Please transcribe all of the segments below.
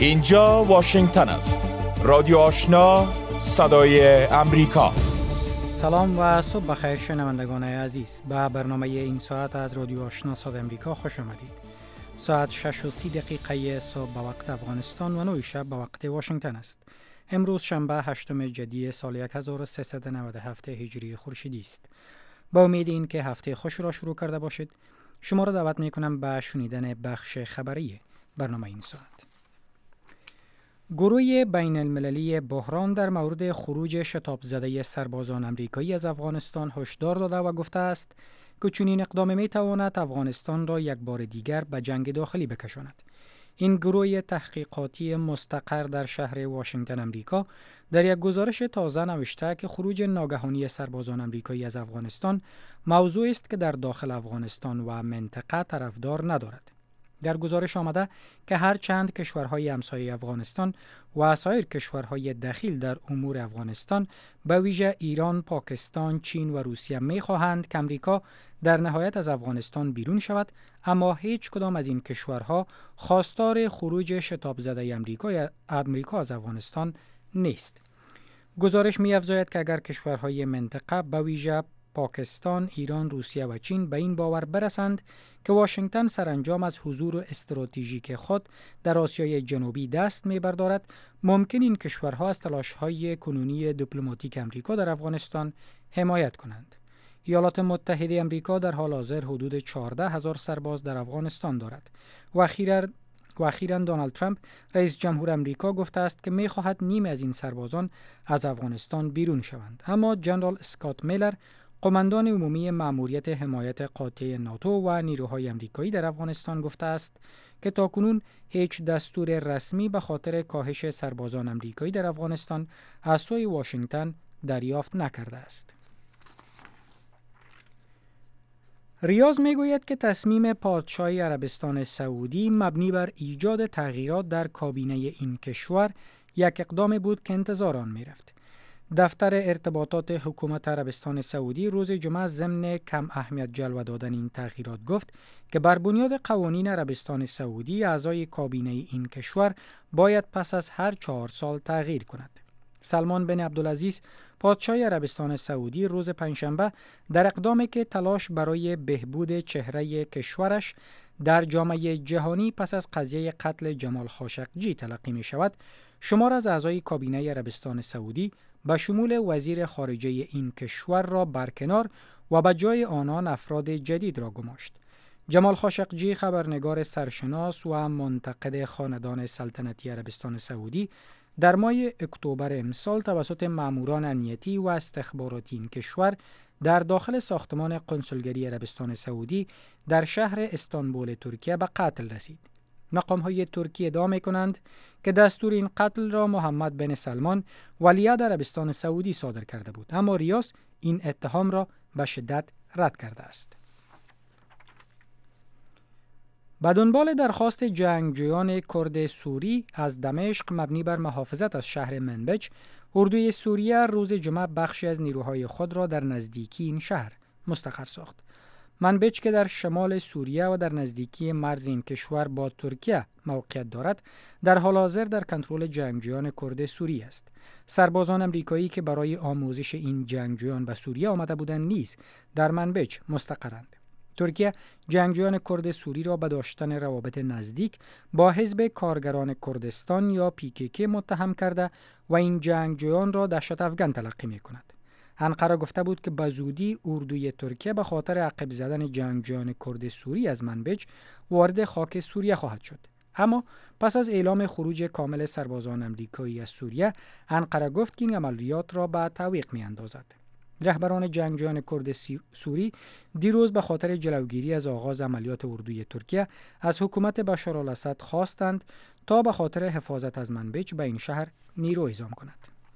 اینجا واشنگتن است. رادیو آشنا، صدای امریکا. سلام و صبح بخیر شنوندگان عزیز. به برنامه این ساعت از رادیو آشنا صدای امریکا خوش آمدید. ساعت 6:30 صبح به وقت افغانستان و 9 شب به وقت واشنگتن است. امروز شنبه 8 جدی سال 1397 هجری خورشیدی است. با امید این که هفته خوش را شروع کرده باشید، شما را دعوت می‌کنم به شنیدن بخش خبری برنامه این ساعت. گروه بین المللی بحران در مورد خروج شتاب زده سربازان امریکایی از افغانستان هشدار داده و گفته است که چنین اقدام می تواند افغانستان را یک بار دیگر به جنگ داخلی بکشاند. این گروه تحقیقاتی مستقر در شهر واشنگتن امریکا در یک گزارش تازه نوشته که خروج ناگهانی سربازان امریکایی از افغانستان موضوعی است که در داخل افغانستان و منطقه طرفدار ندارد. در گزارش آمده که هر چند کشورهای همسایه افغانستان و سایر کشورهای دخیل در امور افغانستان به ویژه ایران، پاکستان، چین و روسیه می‌خواهند که امریکا در نهایت از افغانستان بیرون شود، اما هیچ کدام از این کشورها خواستار خروج شتاب زده امریکا از افغانستان نیست. گزارش می‌افزاید که اگر کشورهای منطقه به ویژه پاکستان، ایران، روسیه و چین به این باور برسند که واشنگتن سرانجام از حضور استراتژیک خود در آسیای جنوبی دست می‌بردارد، ممکن این کشورها از تلاش‌های کنونی دیپلماتیک امریکا در افغانستان حمایت کنند. ایالات متحده امریکا در حال حاضر حدود 14,000 سرباز در افغانستان دارد و اخیراً دونالد ترامپ رئیس جمهور امریکا گفته است که می‌خواهد نیمی از این سربازان از افغانستان بیرون شوند. اما جنرال اسکات میلر، قماندان عمومی مأموریت حمایت قاطع ناتو و نیروهای امریکایی در افغانستان گفته است که تاکنون هیچ دستور رسمی به خاطر کاهش سربازان امریکایی در افغانستان از سوی واشنگتن دریافت نکرده است. ریاض میگوید که تصمیم پادشاه عربستان سعودی مبنی بر ایجاد تغییرات در کابینه این کشور یک اقدام بود که انتظار آن میرفت. دفتر ارتباطات حکومت عربستان سعودی روز جمعه ضمن کم اهمیت جلوه دادن این تغییرات گفت که بر بنیاد قوانین عربستان سعودی اعضای کابینه این کشور باید پس از هر 4 سال تغییر کند. سلمان بن عبدالعزیز پادشاه عربستان سعودی روز پنجشنبه در اقدامی که تلاش برای بهبود چهره کشورش در جامعه جهانی پس از قضیه قتل جمال خاشقجی تلقی می شود، شمار از اعضای کابینه عربستان سعودی به شمول وزیر خارجه این کشور را برکنار و به جای آنان افراد جدید را گماشت. جمال خاشقجی، خبرنگار سرشناس و منتقد خاندان سلطنتی عربستان سعودی، در ماه اکتبر امسال توسط ماموران امنیتی و استخباراتی این کشور در داخل ساختمان قنسولگری عربستان سعودی در شهر استانبول ترکیه به قتل رسید. مقام‌های ترکیه ادعا می‌کنند که دستور این قتل را محمد بن سلمان ولیعهد عربستان سعودی صادر کرده بود، اما ریاض این اتهام را به شدت رد کرده است. به دنبال درخواست جنگجویان کرد سوری از دمشق مبنی بر محافظت از شهر منبج، اردوی سوریه روز جمعه بخشی از نیروهای خود را در نزدیکی این شهر مستقر ساخت. منبج که در شمال سوریه و در نزدیکی مرز این کشور با ترکیه موقعیت دارد، در حال حاضر در کنترل جنگجویان کرد سوری است. سربازان امریکایی که برای آموزش این جنگجویان به سوریه آمده بودند نیز در منبج مستقرند. ترکیه جنگجویان کرد سوری را به داشتن روابط نزدیک با حزب کارگران کردستان یا PKK متهم کرده و این جنگجویان را دهشت افکن تلقی می‌کند. انقره گفته بود که به زودی اردوی ترکیه به خاطر عقب زدن جنگجویان کرد سوری از منبج وارد خاک سوریه خواهد شد. اما پس از اعلام خروج کامل سربازان امریکایی از سوریه، انقره گفت که این عملیات را به تعویق می‌اندازد. رهبران جنگجویان کرد سوری دیروز به خاطر جلوگیری از آغاز عملیات اردوی ترکیه از حکومت بشار الاسد خواستند تا به خاطر حفاظت از منبج به این شهر نیرو اعزام کند.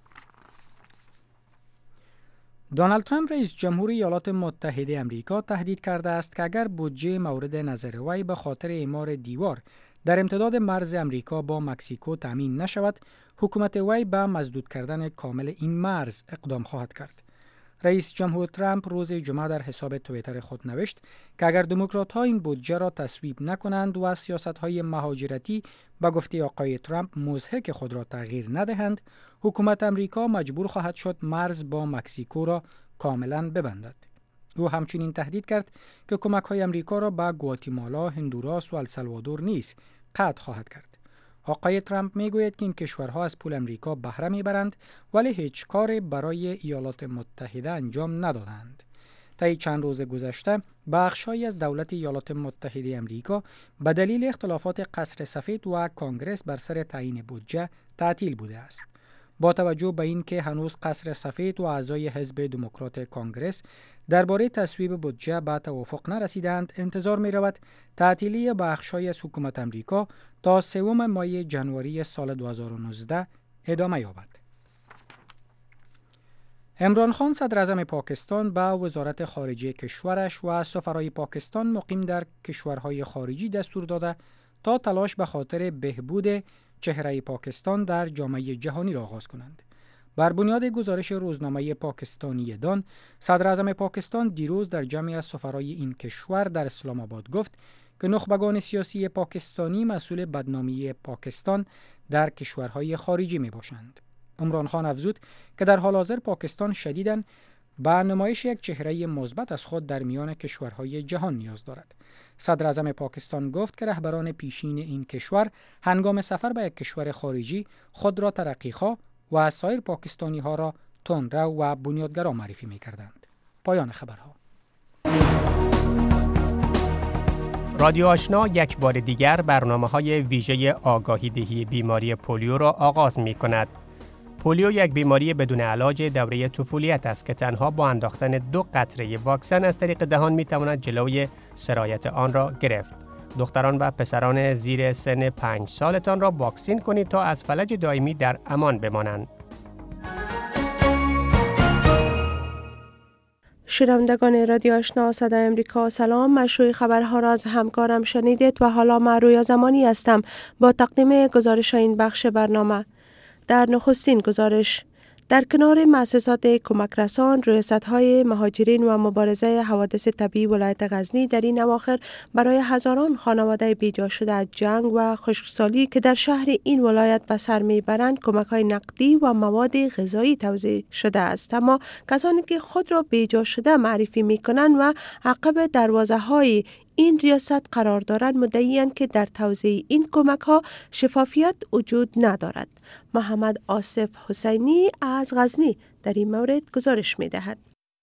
دونالد ترامپ رئیس جمهور ایالات متحده امریکا تهدید کرده است که اگر بودجه مورد نظر وی به خاطر اعمار دیوار در امتداد مرز امریکا با مکزیکو تامین نشود، حکومت وی به مسدود کردن کامل این مرز اقدام خواهد کرد. رئیس جمهور ترامپ روز جمعه در حساب توییتر خود نوشت که اگر دموکرات‌ها این بودجه را تصویب نکنند و سیاست‌های مهاجرتی به گفته آقای ترامپ مضحک خود را تغییر ندهند، حکومت امریکا مجبور خواهد شد مرز با مکزیکو را کاملا ببندد. او همچنین تهدید کرد که کمک‌های امریکا را به گواتیمالا، هندوراس و السالوادور نیز قطع خواهد کرد. آقای ترامپ میگوید که این کشورها از پول امریکا بهره میبرند ولی هیچ کاری برای ایالات متحده انجام ندادند. طی چند روز گذشته بخش‌هایی از دولت ایالات متحده امریکا به دلیل اختلافات قصر سفید و کنگره بر سر تعیین بودجه تعطیل بوده است. با توجه به اینکه هنوز قصر سفید و اعضای حزب دموکرات کنگره درباره تصویب بودجه به توافق نرسیدند، انتظار می‌رود تعطیلی بخش‌های از حکومت امریکا تا 3 ماه جنوری سال 2019 ادامه یابد. عمران خان صدر اعظم پاکستان به وزارت خارجه کشورش و سفرای پاکستان مقیم در کشورهای خارجی دستور داده تا تلاش به خاطر بهبود چهره پاکستان در جامعه جهانی را آغاز کنند. بر بنیاد گزارش روزنامه پاکستانی دان، صدر اعظم پاکستان دیروز در جمعی از سفرای این کشور در اسلام آباد گفت که نخبگان سیاسی پاکستانی مسئول بدنامی پاکستان در کشورهای خارجی می باشند. عمران خان افزود که در حال حاضر پاکستان شدیداً به نمایش یک چهره مثبت از خود در میان کشورهای جهان نیاز دارد. صدر اعظم پاکستان گفت که رهبران پیشین این کشور هنگام سفر به یک کشور خارجی خود را ترقیخواه و سایر پاکستانی ها را تندرو و بنیادگرا معرفی می کردند. پایان خبرها. رادیو آشنا یک بار دیگر برنامه‌های ویژه آگاهی دهی بیماری پولیو را آغاز می کند. پولیو یک بیماری بدون علاج دوره طفولیت است که تنها با انداختن 2 قطره واکسن از طریق دهان می تواند جلوی سرایت آن را گرفت. دختران و پسران زیر سن 5 سالتان را واکسین کنید تا از فلج دائمی در امان بمانند. شنوندگان رادیو آشنا صدای امریکا، سلام. مشروع خبرها را از همکارم شنیدید و حالا من رویا زمانی هستم با تقدیم گزارش این بخش برنامه. در نخستین گزارش، در کنار مؤسسات کمک رسان، ریاست‌های مهاجرین و مبارزه حوادث طبیعی ولایت غزنی در این اواخر برای هزاران خانواده بیجا شده از جنگ و خشکسالی که در شهر این ولایت به سر میبرند کمک‌های نقدی و مواد غذایی توزیع شده است. اما کسانی که خود را بیجا شده معرفی می‌کنند و عقب دروازه‌های این ریاست قرار دارند مدعی‌اند که در توزیع این کمک‌ها شفافیت وجود ندارد. محمد آصف حسینی از غزنی در این مورد گزارش می‌دهد.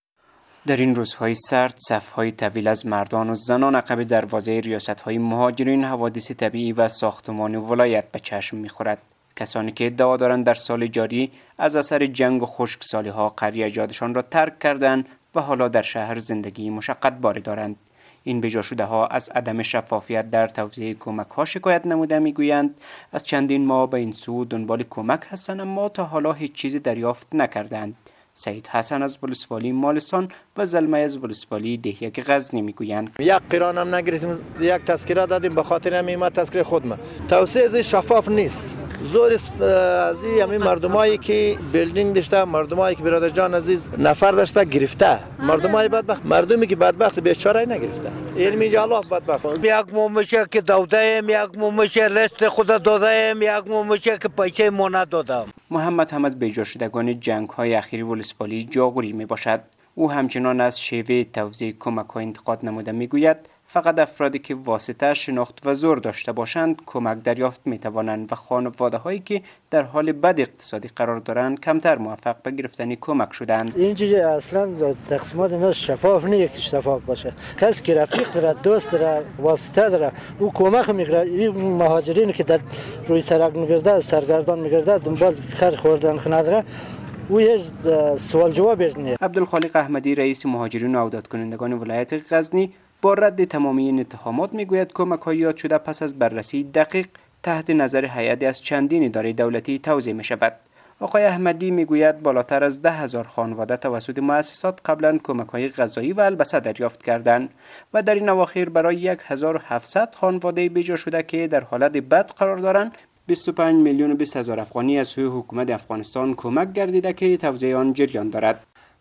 در این روزهای سرد، صف‌های طویل از مردان و زنان عقب دروازه ریاست‌های مهاجرین، حوادث طبیعی و ساختمان ولایت به چشم می‌خورد. کسانی که ادعا دارند در سال جاری از اثر جنگ و خشکسالی‌ها قریه‌جاتشان را ترک کردند و حالا در شهر زندگی مشقت بار دارند. این بیجا شده ها از عدم شفافیت در توزیع کمک ها شکایت نموده میگویند از چندین ماه به این سو دنبال کمک هستند اما تا حالا هیچ چیزی دریافت نکردند. سعید حسن از ولسوالی مالستان و زلمه از ولسوالی دهیک غزنی میگویند یک قران هم نگرفتیم، یک تذکره دادیم به خاطر همین تذکره خودم. توسعه از شفاف نیست. زور از این مردمایی که بیلدینگ داشته، مردمایی که برادر جان عزیز نفر داشته گرفته، مردمای بدبخت، مردمی که بدبخت بیچاره نگرفته. علمی الله بدبخت. یک مومشه که دادم، یک مومشه لست خود دادم، یک مومشه که پیسه مون دادم. محمد حمد بیجا شدگان جنگ های اخیر ولسوالی جاغوری می باشد. او همچنان از شیوه توزیع کمک ها انتقاد نموده میگوید فقط افرادی که واسطه شناخت و زور داشته باشند کمک دریافت می توانند و خانواده هایی که در حال بد اقتصادی قرار دارند کمتر موفق به گرفتن کمک شدند. این چیز اصلا تقسیمات اینا شفاف نیست، شفاف باشه. کسی که رفیق داره، دوست داره، واسطه داره، او کمک میگیره. این مهاجرین که در روی سرک میگرده، سرگردان میگرده، دنبال خرج خوردن نداره، او هیچ سوال جوابش نیست. عبدالخالق احمدی رئیس مهاجرین و عودت کنندگان ولایت غزنی با رد تمامی این اتهامات میگوید کمک‌های یاد شده پس از بررسی دقیق تحت نظر هیئتی از چندین اداره دولتی توزیع می‌شود. آقای احمدی میگوید بالاتر از 10,000 خانواده توسط مؤسسات قبلا کمک‌های غذایی و البسه دریافت کردند و در این اواخر برای 1700 خانواده بیجا شده که در حالت بد قرار دارند 25 میلیون و 20 هزار افغانی از سوی حکومت افغانستان کمک گردیده که توزیع آن جریان دارد.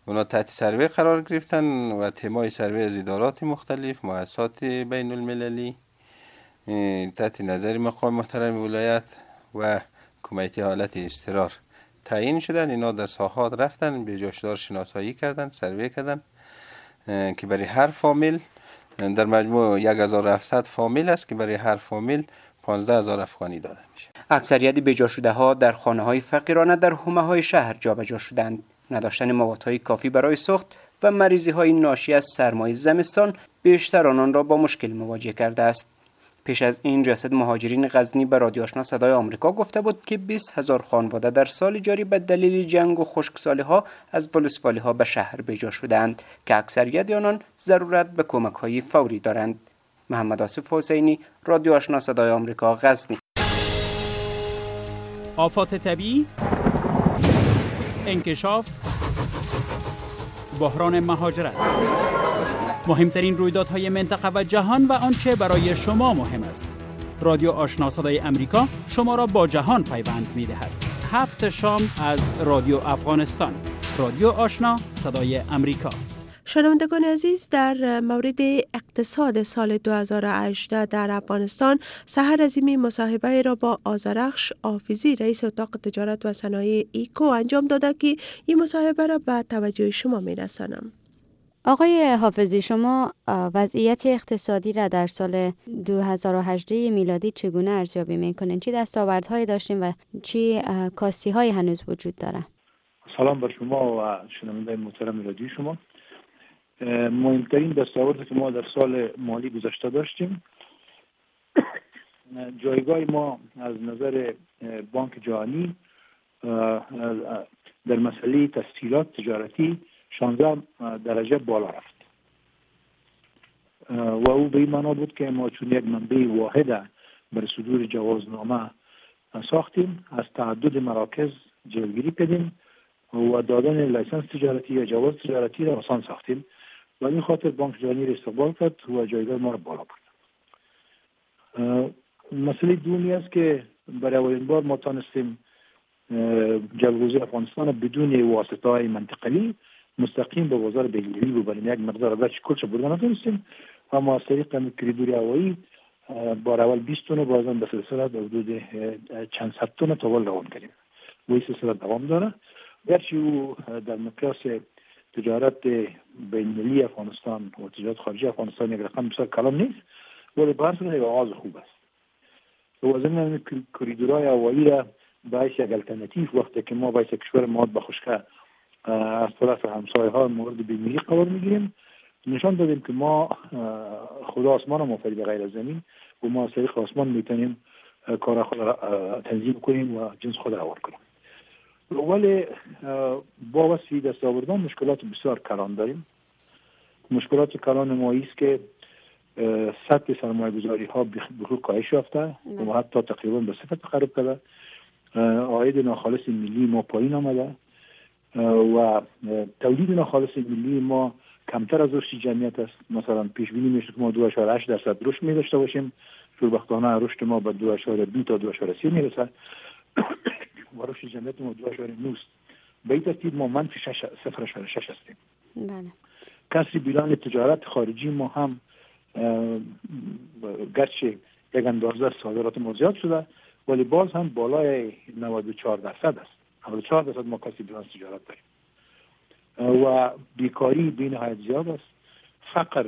اونا تحت سروی قرار گرفتن و تیمای سروی از ادارات مختلف، مؤسسات بین المللی تحت نظر مقام محترم ولایت و کمیته حالت اضطرار تعیین شدن. اینا در ساحات رفتن، به جاشدار شناسایی کردن، سروی کردن که برای هر فامیل در مجموع 1700 فامیل است که برای هر فامیل 15000 افغانی داده میشه. اکثریت بجا شده ها در خانه های فقیرانه در حومه های شهر جابجا شدند. نداشتن موادهای کافی برای سوخت و مریضی های ناشی از سرمای زمستان بیشتر آنان را با مشکل مواجه کرده است. پیش از این ریاست مهاجرین غزنی به رادیو آشنا صدای آمریکا گفته بود که 20000 خانواده در سال جاری به دلیل جنگ و خشکسالی ها از ولسوالی ها به شهر بجا شدند که اکثریت آنان ضرورت به کمک های فوری دارند. محمد آصف حسینی، رادیو آشنا صدای آمریکا، غزنی. آفات طبیعی، انکشاف، بحران مهاجرت، مهمترین رویدادهای منطقه و جهان و آنچه برای شما مهم است. رادیو آشنا صدای امریکا شما را با جهان پیوند می‌دهد. 7 شام از رادیو افغانستان. رادیو آشنا صدای امریکا. شنوندگان عزیز، در مورد اقتصاد سال 2018 در افغانستان سحر عظیمی مصاحبه را با آذرخش آفیزی رئیس اتاق تجارت و صنایع ایکو انجام داده که این مصاحبه را به توجه شما می‌رسانم. آقای حافظی، شما وضعیت اقتصادی را در سال 2018 میلادی چگونه ارزیابی میکنین؟ چی دستاوردهایی داشتیم و چی کاستی‌هایی هنوز وجود داره؟ سلام بر شما و شنونده محترم رادیو شما. مهمترین دستاوردی که ما در سال مالی گذشته داشتیم، جایگاه ما از نظر بانک جهانی در مسئله تسهیلات تجارتی 16 درجه بالا رفت و او به این معنا بود که ما چون یک منبع واحد برای صدور جوازنامه ساختیم، از تعدد مراکز جلوگیری کردیم و دادن لیسنس تجارتی یا جواز تجارتی را آسان ساختیم و این خاطر بانک جهانی را استقبال کرد و جایگاه ما را بالا برد. مسئله دومی است که برای اولین بار ما تانستیم جلگوزی افغانستان بدون واسطه‌های منطقه‌ای مستقیم به بازار بین‌المللی ببریم. یک مقدار ازش کلش بردن نتونستیم، اما از طریق کریدور هوایی بار اول 20 تن بازم به سلسله در حدود چند صد تن تاول روان کردیم و این سلسله دوام داره. گرچه او در مقیاس تجارت بین‌المللی افغانستان و تجارت خارجی افغانستان یک رقم بسیار کلان نیست، ولی به هر صورت یک آغاز خوب است. و ضمن کریدورهای هوایی را باعث یک الترناتیو وقتی که ما باعث کشور ما به خشکی از طرف همسایه‌ها مورد بیماری قرار میگیریم، نشان دادیم که ما خدا آسمان ما به غیر از زمین و ما از طریق آسمان میتونیم کار خود را تنظیم کنیم و جنس خود را روان کنیم. ولی با وصفی دست آوردن مشکلات بسیار کلان داریم. مشکلات کلان ما است که سطح سرمایه‌گذاری ها بخور کاهش یافته و حتی تقریبا به صفر تقرب کرده. عاید ناخالص ملی ما پایین آمده و تولید ناخالص ملی ما کمتر از رشد جمعیت است. مثلا پیش بینی میشه که ما 2.8% رشد می داشته باشیم، شوربختانه رشد ما به 2.2 تا 2.3 میرسه و رشد جمعیت ما 2.9 است. به این ترتیب ما منفی 0.6 هستیم. بله. کسری بیلان تجارت خارجی ما هم گرچه یک اندازه صادرات ما زیاد شده ولی باز هم بالای 94% است. 94% ما کسی بیلان تجارت داریم و بیکاری بین های زیاد است. فقر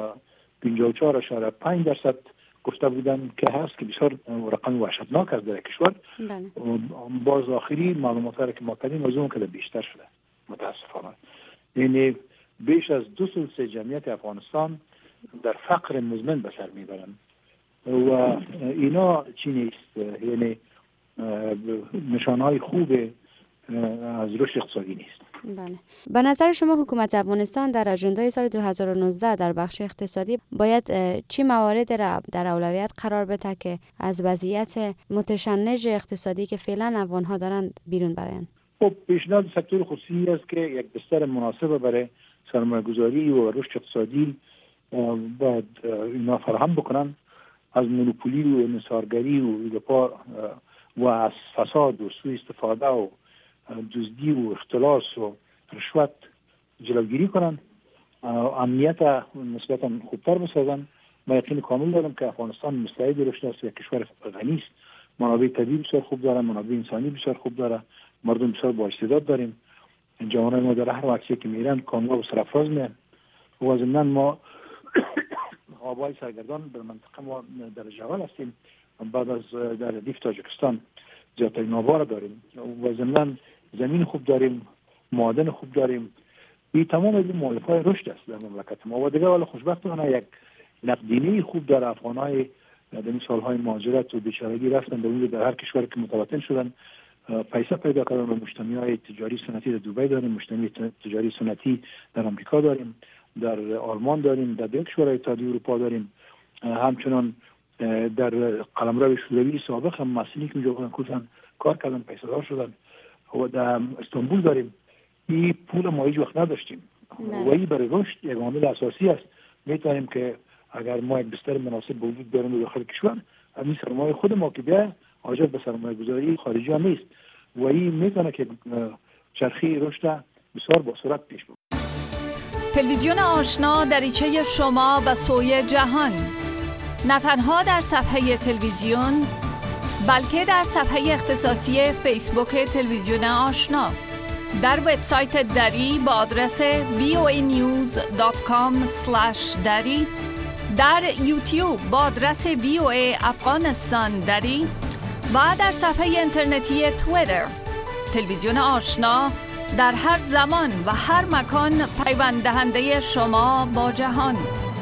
54.5% گفته بودن که هست که بسیار رقم وحشتناک است در کشور. باز آخری معلومات را که ما کردیم از اون که بیشتر شده متاسفانه. یعنی بیش از 2/3 جمعیت افغانستان در فقر مزمن به سر میبرند و اینا چی نیست، یعنی نشانهای خوب از رشد اقتصادی نیست. بله. به نظر شما حکومت افغانستان در اژندای سال 2019 در بخش اقتصادی باید چی موارد را در اولویت قرار بده که از وضعیت متشنج اقتصادی که فعلا افغان‌ها دارن بیرون برن؟ خب پیشنهاد سکتور خصوصی است که یک بستر مناسب برای سرمایه‌گذاری و رشد اقتصادی باید اینا فراهم بکنن. از مونوپولی و انحصارگری و از فساد و سوء استفاده و دزدی و اختلاس و رشوت جلوگیری کنن، امنیت نسبتا خوبتر بسازن. ما یقین کامل دارم که افغانستان مستعد رشد است، یک کشور غنی است، منابع طبیعی بسیار خوب داره، منابع انسانی بسیار خوب داره، مردم بسیار با استعداد داریم. جوانان ما در هر وقتی که میرن کامیاب و سرفراز میان. و ضمن ما آبای سرگردان در منطقه ما در جوال هستیم، بعد از در ردیف تاجیکستان زیادترین آبا را داریم و ضمن زمین خوب داریم، معادن خوب داریم. این تمام این مؤلفه‌های رشد است در مملکت ما. و دیگه ولی خوشبختانه یک نقدینه خوب در افغان‌های در این سال‌های مهاجرت و بیچارگی رفتن در هر کشوری که متوطن شدن، پیسه پیدا کردن و مجتمع‌های تجاری سنتی در دبی داریم، مجتمع تجاری سنتی در آمریکا داریم، در آلمان داریم، در دیگر کشورهای اتحادیه اروپا داریم. همچنان در قلمرو شوروی سابق هم مسئولین که اونجا بودن کلن کار کردن، پیسه دار شدن. و در استانبول داریم. این پول ما هیچ وقت نداشتیم و این برای رشد یک عامل اساسی است. میتونیم که اگر ما یک بستر مناسب به وجود بیاریم داخل کشور، همین سرمایه خود ما که بیا حاجت به سرمایه گذاری خارجی هم نیست و این میتونه که چرخه رشد بسیار با سرعت پیش بره. تلویزیون آشنا دریچه شما و سوی جهان، نه تنها در صفحه تلویزیون بلکه در صفحه اختصاصی فیسبوک تلویزیون آشنا، در وبسایت دری با آدرس voanews.com/dari، در یوتیوب با آدرس VOA افغانستان دری و در صفحه اینترنتی توییتر. تلویزیون آشنا در هر زمان و هر مکان پیوند دهنده شما با جهان.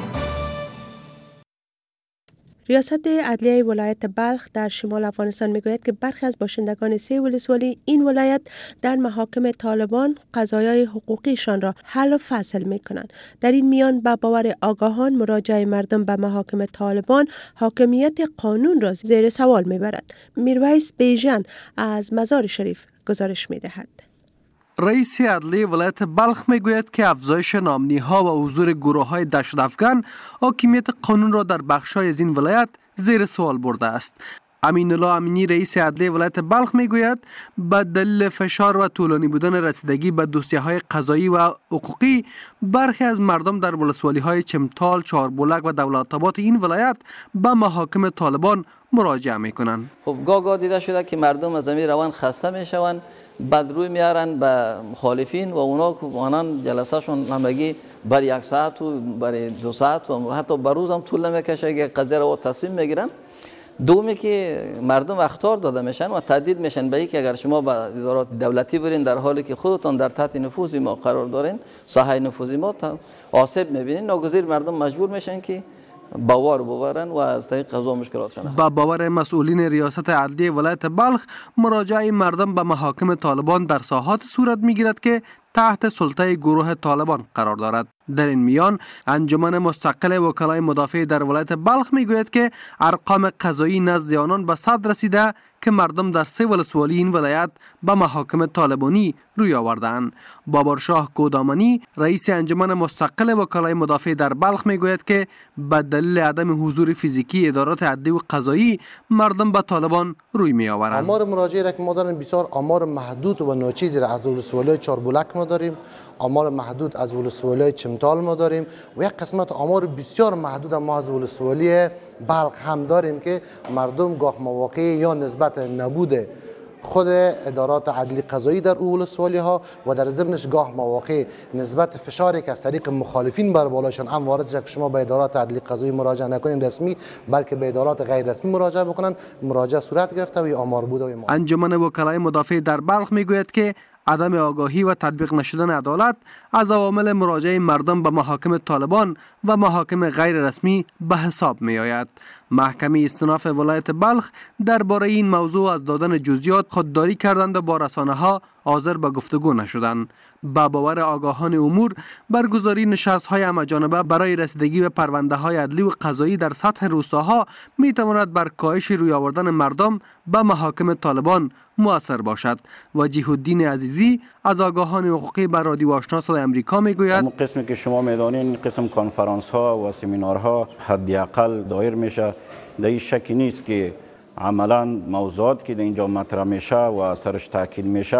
ریاست عدلیه ولایت بلخ در شمال افغانستان میگوید که برخی از باشندگان 3 ولسوالی این ولایت در محاکم طالبان قضایای حقوقیشان را حل و فصل میکنند. در این میان با باور آگاهان مراجعه مردم به محاکم طالبان حاکمیت قانون را زیر سوال میبرد. میرویس بیژن از مزار شریف گزارش میدهد. رئیس عدلیه ولایت بلخ میگوید که افزایش نامنی‌ها و حضور گروه‌های دهشت افکن حاکمیت قانون را در بخش‌های از این ولایت زیر سوال برده است. امین الله امینی رئیس عدلیه ولایت بلخ میگوید به دلیل فشار و طولانی بودن رسیدگی به دوسیه‌های قضایی و حقوقی برخی از مردم در ولسوالی‌های چمتال، چهاربلک و دولت‌آباد این ولایت به محاکم طالبان مراجعه می‌کنند. خب گاه دیده شده که مردم از این روان خسته میشوند، بدروی میارن به مخالفین و اونا که آنان جلسه شون همگی بر 1 ساعت و بر 2 ساعت و حتی بر روز هم طول نمیکشه که قضیه رو تصمیم میگیرن. دومی که مردم اخطار داده میشن و تهدید میشن به اینکه اگر شما به ادارات دولتی برین در حالی که خودتون در تحت نفوذ ما قرار دارین، ساحه نفوذ ما آسیب میبینین، ناگزیر مردم مجبور میشن که باور ببرن و از طریق قضا مشکلاتشان. با باور مسئولین ریاست عدلیه ولایت بلخ، مراجعه مردم به محاکم طالبان در ساحات صورت میگیرد که تحت سلطه گروه طالبان قرار دارد. در این میان انجمن مستقل وکلای مدافع در ولایت بلخ میگوید که ارقام قضایی نزد آنان به 100 رسیده که مردم در 3 ولسوالی این ولایت به محاکم طالبانی روی آوردند. بابرشاه گودامانی رئیس انجمن مستقل وکلای مدافع در بلخ میگوید که به دلیل عدم حضور فیزیکی ادارات عدلی و قضایی مردم به طالبان روی می آورند. آمار مراجعه را که ما داریم بسیار آمار محدود و ناچیزی را از ولسوالی چهاربلک ما داریم، آمار محدود از ولسوالی چمتال ما داریم و یک قسمت آمار بسیار محدود ما از ولسوالی بلخ هم داریم که مردم گاه مواقع یا نسبت نبود خود ادارات عدلی قضایی در اول ولسوالی ها و در ضمنش گاه مواقع نسبت فشاری که از طریق مخالفین بر بالاشان هم وارد شد که شما به ادارات عدلی قضایی مراجعه نکنین رسمی بلکه به ادارات غیر رسمی مراجعه بکنن، مراجعه صورت گرفته و آمار بوده و انجمن وکلای مدافع در بلخ میگوید که عدم آگاهی و تطبیق نشدن عدالت از عوامل مراجعه مردم به محاکم طالبان و محاکم غیر رسمی به حساب می آید. محکمه استیناف ولایت بلخ درباره این موضوع از دادن جزئیات خودداری کردند و با رسانه‌ها حاضر به گفتگو نشدند. با باور آگاهان امور، برگزاری نشست‌های همه‌جانبه برای رسیدگی به پرونده‌های عدلی و قضایی در سطح روستاها می‌تواند بر کاهش روی آوردن مردم به محاکم طالبان مؤثر باشد. وجیه الدین عزیزی از آگاهان حقوقی بر رادیو آشنا صدای آمریکا میگوید قسمی که شما میدانین قسم کنفرانس‌ها و سمینارها حداقل دایر میشه، در این شکی نیست که عملا موضوعات که در اینجا مطرح میشه و سرش تاکید میشه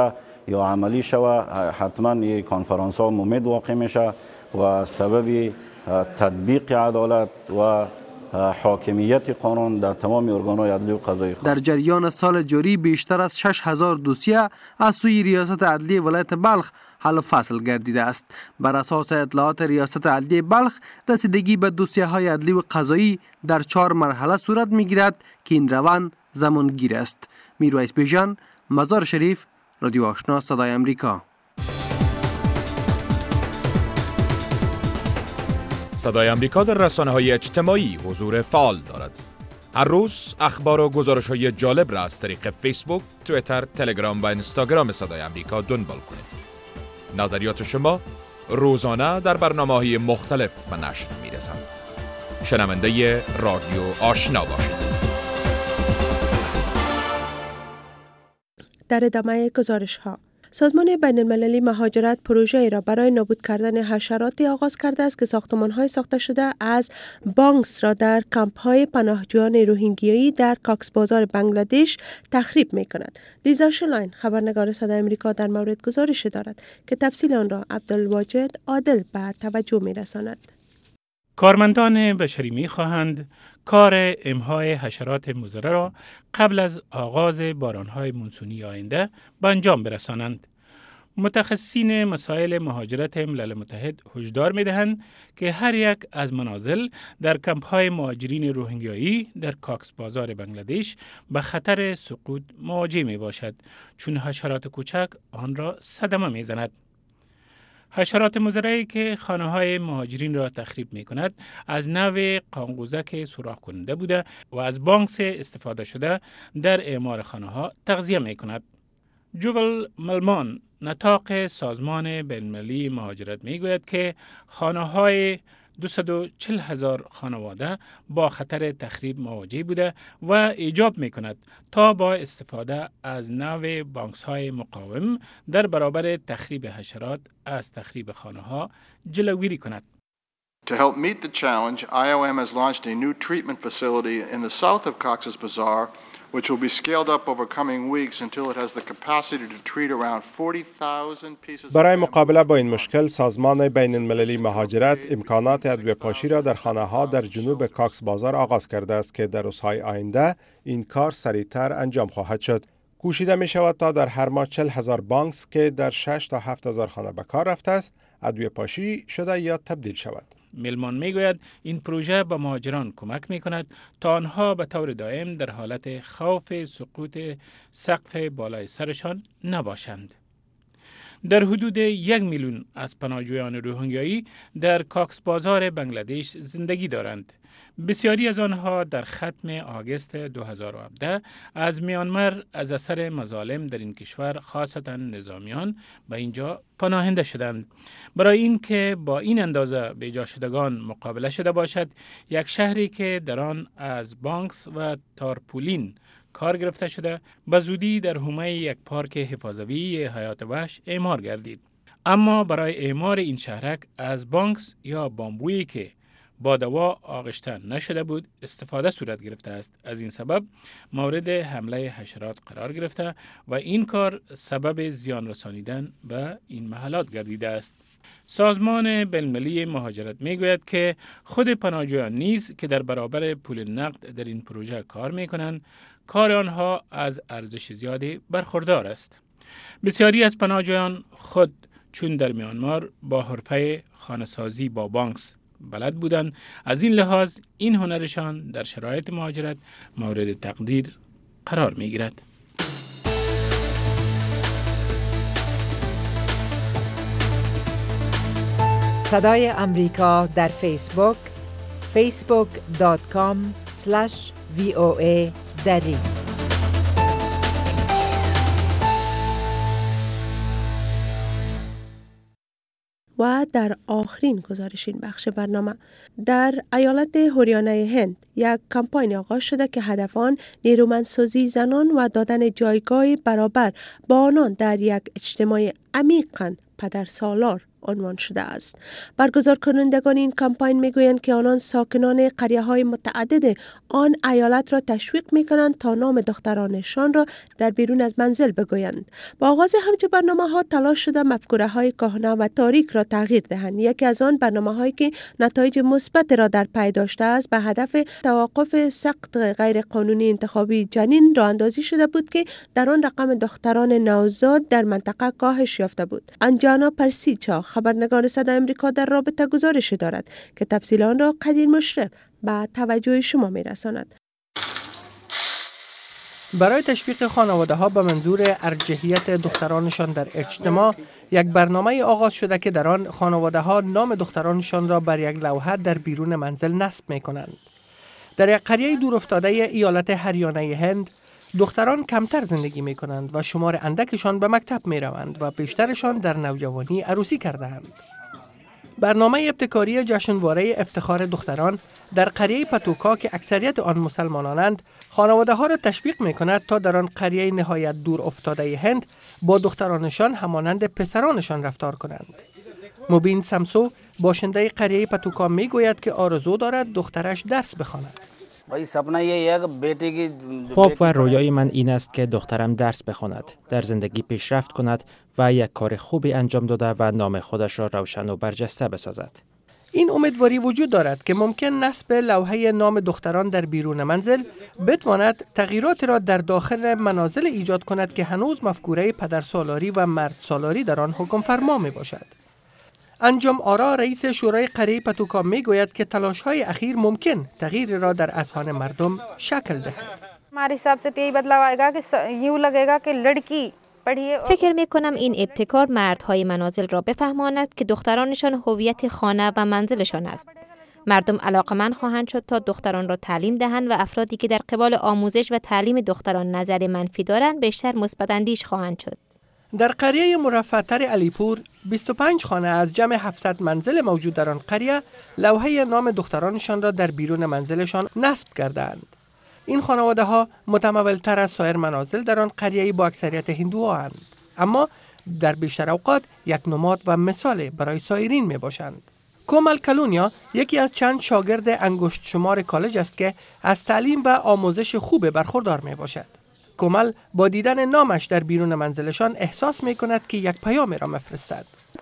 یا عملی شوه، حتما این کنفرانس ها ممد واقع میشه و سبب تطبیق عدالت و حاکمیت قانون در تمام ارگان‌های عدلی و قضایی در جریان سال جاری بیشتر از 6000 دوسیه از سوی ریاست عدلی ولایت بلخ حل و فصل گردیده است. بر اساس اطلاعات ریاست عدلی بلخ، رسیدگی به دوسیه های عدلی و قضایی در 4 مرحله صورت میگیرد که این روند زمانگیر است. میرویس بیژن، مزار شریف، رادیو آشنا صدای امریکا. صدای امریکا در رسانه‌های اجتماعی حضور فعال دارد. هر روز اخبار و گزارش‌های جالب را از طریق فیسبوک، توییتر، تلگرام و اینستاگرام صدای امریکا دنبال کنید. نظریات شما روزانه در برنامه‌های مختلف به نشر می‌رسند. شنونده رادیو آشنا باشید. در ادامه گزارش‌ها، سازمان بین‌المللی مهاجرت پروژه‌ای را برای نابود کردن حشرات آغاز کرده است که ساختمان‌های ساخته شده از بانکس را در کمپ‌های پناهجویان روهینگیایی در کاکس بازار بنگلادش تخریب می‌کند. لیزا شلاین، خبرنگار صدای امریکا، در مورد گزارش دارد که تفصیل آن را عبدالواجد عادل به توجه می‌رساند. کارمندان بشری می‌خواهند کار امهای حشرات مضر را قبل از آغاز باران‌های مونسونی آینده به انجام برسانند. متخصصین مسائل مهاجرت ملل متحد هشدار می‌دهند که هر یک از منازل در کمپ‌های مهاجرین روهینگیایی در کاکس بازار بنگلادش به خطر سقوط مواجه می‌باشد، چون حشرات کوچک آن را صدمه می‌زند. حشرات مضری که خانه‌های مهاجرین را تخریب می‌کند از نوع قانقوزک سوراخ کننده بوده و از بانکس استفاده شده در اعمار خانه‌ها تغذیه می‌کند. جوول ملمان، نطاق سازمان بین‌المللی مهاجرت می‌گوید که خانه‌های 240,000 خانواده با خطر تخریب مواجه بوده و ایجاب می‌کند تا با استفاده از نوع بانکس‌های مقاوم در برابر تخریب حشرات از تخریب خانه‌ها جلوگیری کند. To help meet the challenge, IOM has launched a new treatment facility in the south of Cox's Bazar, which will be scaled up over coming weeks until it has the capacity to treat around 40,000 pieces. برای مقابله با این مشکل، سازمان بین المللی مهاجرت امکانات ادویه‌پاشی را در خانه‌ها در جنوب کاکس بازار آغاز کرده است که در روزهای آینده این کار سریعتر انجام خواهد شد. کوشیده می شود تا در هر ماه 40,000 بانکس که در 6 تا 7,000 خانه به کار رفته است، ادویه‌پاشی شده یا تبدیل شود. میلمان میگوید این پروژه به مهاجران کمک میکند تا آنها به طور دائم در حالت خوف سقوط سقف بالای سرشان نباشند. در حدود 1 میلیون از پناهجویان روهینگیایی در کاکس بازار بنگلادش زندگی دارند. بسیاری از آنها در ختم آگوست 2017 از میانمار از اثر مظالم در این کشور خاصتا نظامیان به اینجا پناهنده شدند. برای اینکه با این اندازه بیجا شدگان مقابله شده باشد، یک شهری که در آن از بانکس و تارپولین کار گرفته شده به زودی در حومه یک پارک حفاظتی حیات وحش اعمار گردید. اما برای اعمار این شهرک از بانکس یا بامبویی که با دوا آغشته نشده بود استفاده صورت گرفته است. از این سبب مورد حمله حشرات قرار گرفته و این کار سبب زیان رسانیدن به این محلات گردیده است. سازمان بین‌المللی مهاجرت میگوید که خود پناهجویان نیز که در برابر پول نقد در این پروژه کار میکنند، کار آنها از ارزش زیادی برخوردار است. بسیاری از پناهجویان خود چون در میانمار با حرفه خانه‌سازی با بانکس بلد بودند، از این لحاظ این هنرشان در شرایط مهاجرت مورد تقدیر قرار می گیرد. صدای امریکا در فیسبوک facebook.com/VOA دری. و در آخرین گزارش این بخش برنامه، در ایالت هریانه هند یک کمپاین آغاز شده که هدف آن نیرومندسازی زنان و دادن جایگاه برابر با آنان در یک اجتماع عمیقاً پدرسالار عنوان شده است. برگزار کنندگان این کمپاین میگویند که آنان ساکنان قریه‌های متعدد آن ایالت را تشویق میکنند تا نام دخترانشان را در بیرون از منزل بگویند. با آغاز همچه برنامه‌ها تلاش شده مفکوره‌های کهنه و تاریک را تغییر دهند. یکی از آن برنامه‌هایی که نتایج مثبت را در پی داشته است به هدف توقف سقط غیر قانونی انتخابی جنین راه اندازی شده بود که در آن رقم دختران نوزاد در منطقه کاهش یافته بود. انجانا پرسیچا خبرنگار صدای آمریکا در رابطه گزارش دارد که تفصیل آن را قدیر مشرف به توجه شما می‌رساند. برای تشویق خانواده‌ها به منظور ارجحیت دخترانشان در اجتماع یک برنامه آغاز شده که در آن خانواده‌ها نام دخترانشان را بر یک لوحه در بیرون منزل نصب می‌کنند. در یک قریه دورافتاده ایالت هریانه هند دختران کمتر زندگی می‌کنند و شمار اندکشان به مکتب می‌روند و بیشترشان در نوجوانی عروسی کرده‌اند. برنامه ابتکاری جشنواره افتخار دختران در قریه پتوکا که اکثریت آن مسلمانانند خانواده‌ها را تشویق می‌کند تا در آن قریه نهایت دور افتاده هند با دخترانشان همانند پسرانشان رفتار کنند. مبین سمسو باشنده قریه پتوکا می‌گوید که آرزو دارد دخترش درس بخواند. خواب و رویای من این است که دخترم درس بخواند، در زندگی پیشرفت کند و یک کار خوبی انجام داده و نام خودش را روشن و برجسته بسازد. این امیدواری وجود دارد که ممکن نصب لوحه نام دختران در بیرون منزل بتواند تغییرات را در داخل منازل ایجاد کند که هنوز مفکوره پدرسالاری و مرد سالاری در آن حکم فرما می باشد. انجام آرا رئیس شورای قریه پتوکا می گوید که تلاش‌های اخیر ممکن تغییر را در اذهان مردم شکل دهد. فکر می کنم این ابتکار مردهای منازل را بفهماند که دخترانشان هویت خانه و منزلشان است. مردم علاقمند خواهند شد تا دختران را تعلیم دهند و افرادی که در قبال آموزش و تعلیم دختران نظر منفی دارند بیشتر مثبت اندیش خواهند شد. در قریه مرفع‌تر علیپور 25 خانه از جمع 700 منزل موجود در آن قریه لوحه نام دخترانشان را در بیرون منزلشان نصب کردند. این خانواده‌ها متمول‌تر از سایر منازل در آن قریه با اکثریت هندوهاند، اما در بیشتر اوقات یک نماد و مثال برای سایرین می باشند. کومل کلونیا یکی از چند شاگرد انگشت شمار کالج است که از تعلیم و آموزش خوب برخوردار می باشد. کومل با دیدن نامش در بیرون منزلشان احساس می کند که یک پیام را مفرستد.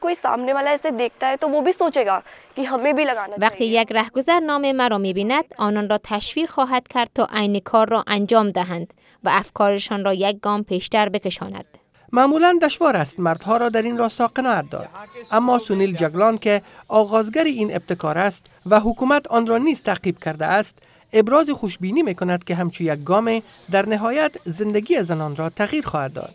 وقتی یک رهگذر نام مرا می‌بیند آنان را تشویق خواهد کرد تا عین کار را انجام دهند و افکارشان را یک گام پیشتر بکشاند. معمولاً دشوار است مردها را در این راستا قناعت داد، اما سونیل جگلان که آغازگر این ابتکار است و حکومت آن را نیز تعقیب کرده است ابراز خوشبینی می‌کند که همچو یک گام در نهایت زندگی زنان را تغییر خواهد داد.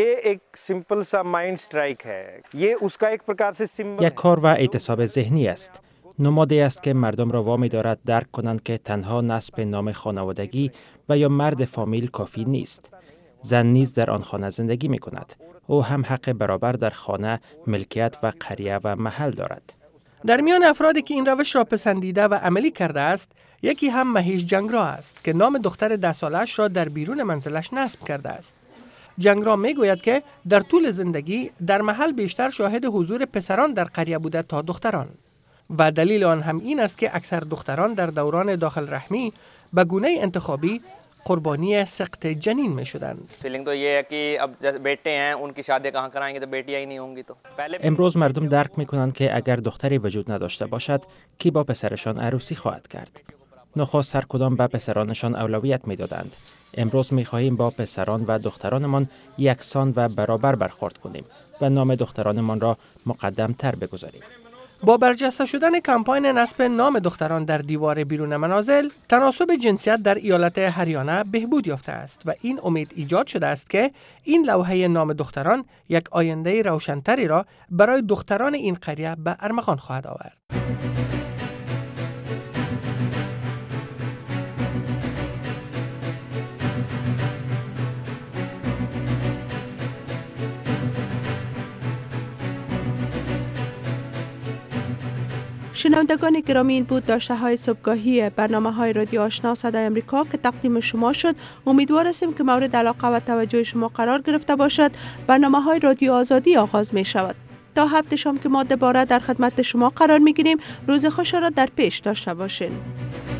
یک کار و اعتصاب ذهنی است. نمادی است که مردم را وامی دارد درک کنند که تنها نصب نام خانوادگی و یا مرد فامیل کافی نیست. زن نیز در آن خانه زندگی می‌کند. او هم حق برابر در خانه، ملکیت و قریه و محل دارد. در میان افرادی که این روش را پسندیده و عملی کرده است، یکی هم مهیش جنگرا است که نام دختر 10 سالش را در بیرون منزلش نصب کرده است. جنگرا می گوید که در طول زندگی در محل بیشتر شاهد حضور پسران در قریه بوده تا دختران و دلیل آن هم این است که اکثر دختران در دوران داخل رحمی به گونه انتخابی قربانی سقط جنین می شدند. امروز مردم درک می کنند که اگر دختری وجود نداشته باشد کی با پسرشان عروسی خواهد کرد. نخست هر کدام به پسرانشان اولویت می دادند. امروز می خواهیم با پسران و دخترانمان یکسان و برابر برخورد کنیم و نام دخترانمان را مقدم تر بگذاریم. با برجسته شدن کمپاین نصب نام دختران در دیوار بیرون منازل، تناسب جنسیت در ایالت هریانه بهبود یافته است و این امید ایجاد شده است که این لوحه نام دختران یک آینده روشن‌تری را برای دختران این قریه به ارمغان خواهد آورد. شنوندگان گرامی، این بود داشته های صبحگاهی برنامه های رادیو آشنا صدای امریکا که تقدیم شما شد. امیدوار هستیم که مورد علاقه و توجه شما قرار گرفته باشد. برنامه های رادیو آزادی آغاز می شود. تا هفته شام که ما دوباره در خدمت شما قرار میگیریم. روز خوش را در پیش داشته باشین.